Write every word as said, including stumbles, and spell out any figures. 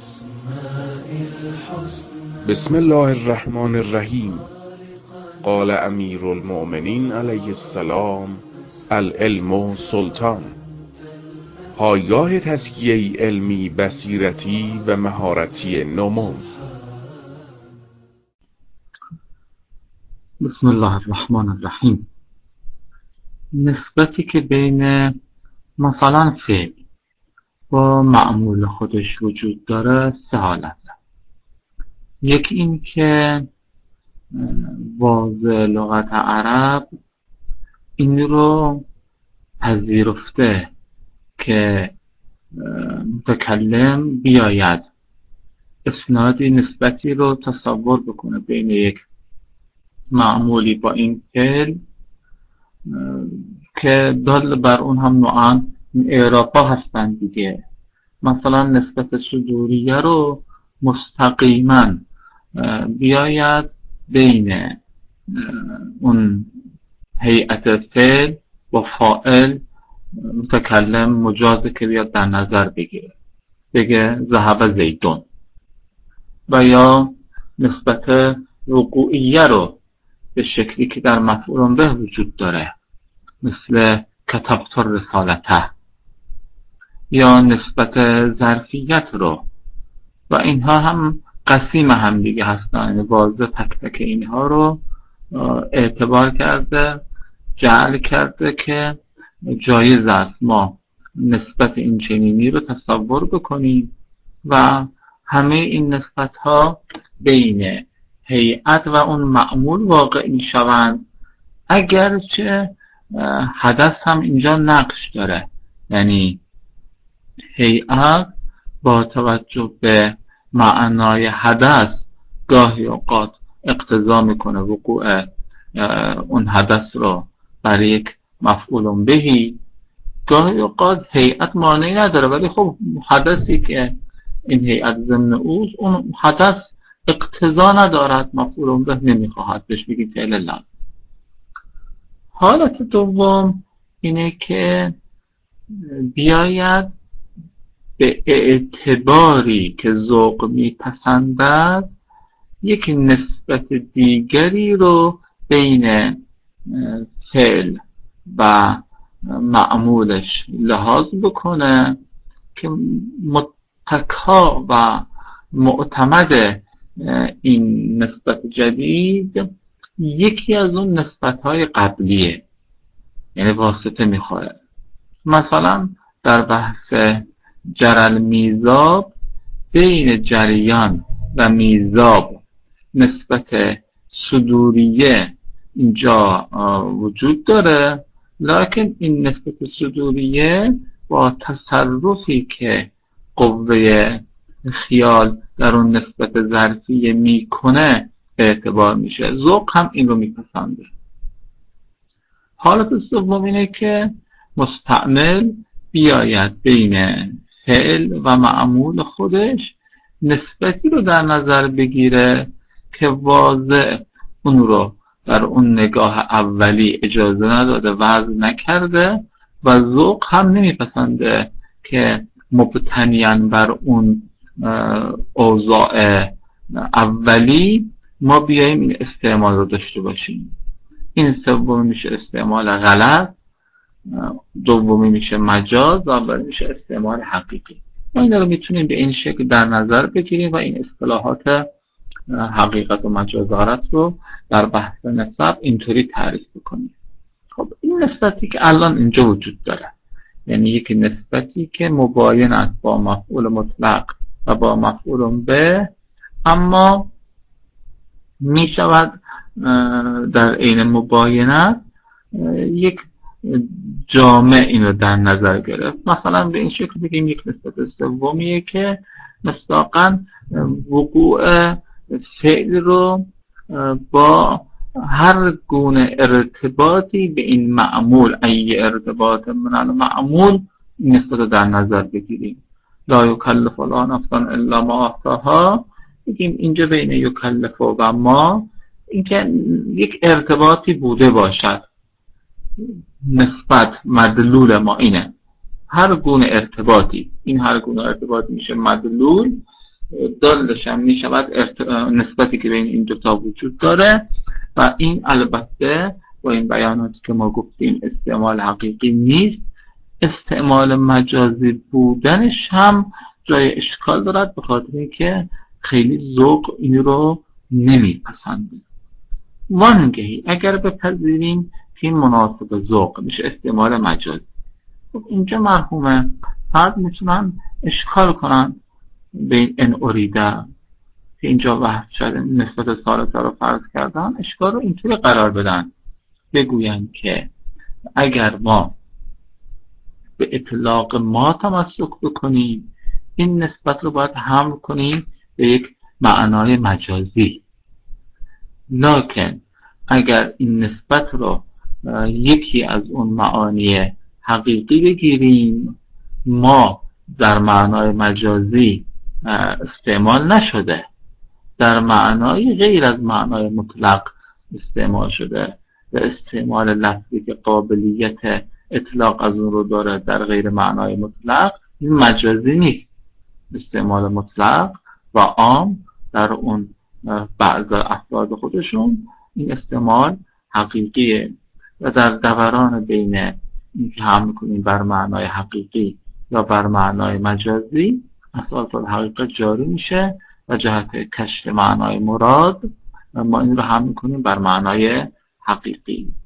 بسم الله الرحمن الرحیم. قال امیر المؤمنین علیه السلام: العلم سلطان. پایگاه تزکیه علمی، بصیرتی و مهارتی نمو. بسم الله الرحمن الرحیم. نسبتی که بین مثلا فعل با معمول خودش وجود داره سه حالت. یکی این که واضح لغت عرب این رو پذیرفته که متکلم بیاید اسنادی نسبتی رو تصور بکنه بین یک معمولی با این فعل که دال بر اون هم نوعاً اعراب‌ها هستن دیگه. مثلا نسبت صدوریه رو مستقیما بیاید بین اون هیئت فعل با فاعل متکلم مجازه که بیاد در نظر بگیره، بگه ذهب زیدون. و یا نسبت وقوعیه رو به شکلی که در مفعول به وجود داره، مثل کتبت رسالته. یا نسبت ظرفیت رو، و اینها هم قسیم هم دیگه هستن، واضح تک تک اینها رو اعتبار کرده، جعل کرده که جایز است ما نسبت این چنینی رو تصور بکنیم و همه این نسبت ها بین هیئت و اون معمول واقع می شوند، اگرچه حدث هم اینجا نقش داره. یعنی هیئت با توجه به معنای حدث گاهی اوقات اقتضا میکنه وقوع اون حدث رو برای یک مفعول بهی، گاهی اوقات هیئت مانعی نداره، ولی خب حدثی که این هیئت ضمن اوست اون حدث اقتضا ندارد، مفعول به نمیخواهد بهش بگیم فعل لازم. حالت دوم اینه که بیاید به اعتباری که ذوق میپسندد یک نسبت دیگری رو بین فعل و معمولش لحاظ بکنه که متکا و معتمد این نسبت جدید یکی از اون نسبت‌های قبلیه، یعنی واسطه میخوره. مثلا در بحث جرل میزاب بین جریان و میزاب نسبت صدوریه اینجا وجود داره، لکن این نسبت صدوریه با تصرفی که قوه خیال در اون نسبت ظرفیه میکنه اعتبار میشه. ذوق هم این رو میپسنده. حالت سوم اینه که مستعمل بیاید بین فعل و معمول خودش نسبتی رو در نظر بگیره که واضح اون رو در اون نگاه اولی اجازه نداده، وضع نکرده، و ذوق هم نمیپسنده که مبتنیاً بر اون اوضاع اولی ما بیاییم این استعمال رو داشته باشیم. این سومی میشه استعمال غلط، دومی میشه مجاز، و اولی میشه استعمال حقیقی. ما این رو میتونیم به این شکل در نظر بگیریم و این اصطلاحات حقیقت و مجاز و غلط رو در بحث نسب اینطوری تعریف بکنیم. خب این نسبتی که الان اینجا وجود داره، یعنی یک نسبتی که مباین است با مفعول مطلق و با مفعول به، اما می شود در عین مباینت یک جامع این رو در نظر گرفت. مثلا به این شکل بگیم یک نسبت سومیه که مصداقاً وقوع فعل رو با هر گونه ارتباطی به این معمول، ای ارتباط من المعمول، نسبت رو در نظر بگیریم. لا یکلف الله نفسا الا ما آتاها، بگیم اینجا بین یکلف و ما اینکه یک ارتباطی بوده باشد، نسبت مدلول ما اینه. هر گونه ارتباطی، این هر گونه ارتباطی میشه مدلول دالش هم می شود ارت... نسبتی که بین این دوتا وجود داره و این البته با این بیاناتی که ما گفتیم استعمال حقیقی نیست. استعمال مجازی بودنش هم جای اشکال دارد به خاطر اینکه خیلی ذوق این رو نمیپسنده. وانگهی اگر بپذیریم که این مناسب ذوق میشه استعمال مجازی، خب اینجا مرحومه فرد میتونن اشکال کنن به این اوریده که اینجا وحد شده نسبت ثالثه رو فرض کردن، اشکال رو اینطوری قرار بدن بگوین که اگر ما به اطلاق ما تمسک بکنیم این نسبت رو باید حمل کنیم به یک معنای مجازی، لکن اگر این نسبت رو یکی از اون معانی حقیقی بگیریم ما در معنای مجازی استعمال نشده، در معنای غیر از معنای مطلق استعمال شده و استعمال لفظی که قابلیت اطلاق از اون رو داره در غیر معنای مطلق این مجازی نیست. استعمال مطلق و عام در اون بعض افراد خودشون این استعمال حقیقیه و در دوران بین این که هم میکنیم بر معنای حقیقی یا بر معنای مجازی اساس الحقیقه جاری میشه و جهت کشف معنای مراد ما این رو هم میکنیم بر معنای حقیقی.